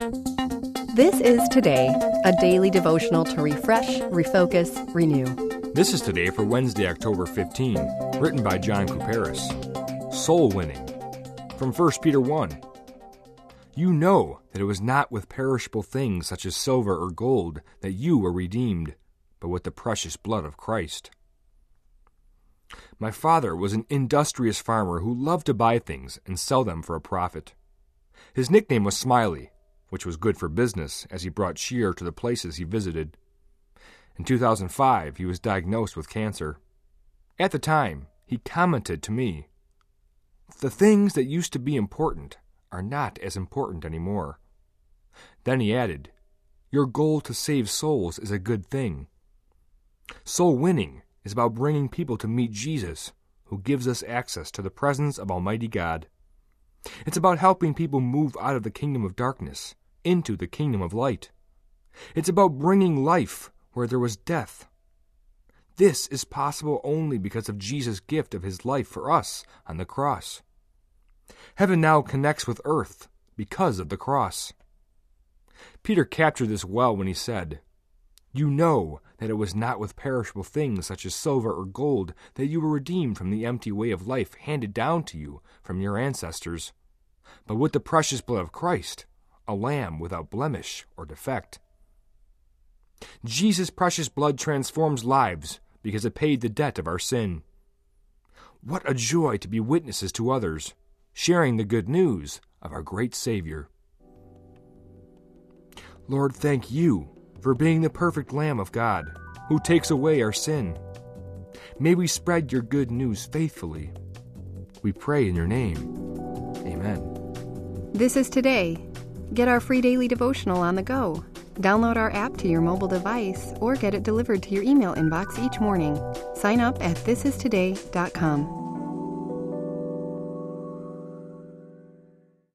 This is Today, a daily devotional to refresh, refocus, renew. This is Today for Wednesday, October 15, written by John Couperus. Soul winning. From 1 Peter 1. You know that it was not with perishable things such as silver or gold that you were redeemed, but with the precious blood of Christ. My father was an industrious farmer who loved to buy things and sell them for a profit. His nickname was Smiley, which was good for business as he brought cheer to the places he visited. In 2005, he was diagnosed with cancer. At the time, he commented to me, "The things that used to be important are not as important anymore." Then he added, "Your goal to save souls is a good thing." Soul winning is about bringing people to meet Jesus, who gives us access to the presence of Almighty God. It's about helping people move out of the kingdom of darkness into the kingdom of light. It's about bringing life where there was death. This is possible only because of Jesus' gift of his life for us on the cross. Heaven now connects with earth because of the cross. Peter captured this well when he said, "You know that it was not with perishable things such as silver or gold that you were redeemed from the empty way of life handed down to you from your ancestors, but with the precious blood of Christ, a lamb without blemish or defect." Jesus' precious blood transforms lives because it paid the debt of our sin. What a joy to be witnesses to others, sharing the good news of our great Savior. Lord, thank you for being the perfect Lamb of God, who takes away our sin. May we spread your good news faithfully. We pray in your name. Amen. This is Today. Get our free daily devotional on the go. Download our app to your mobile device or get it delivered to your email inbox each morning. Sign up at thisistoday.com.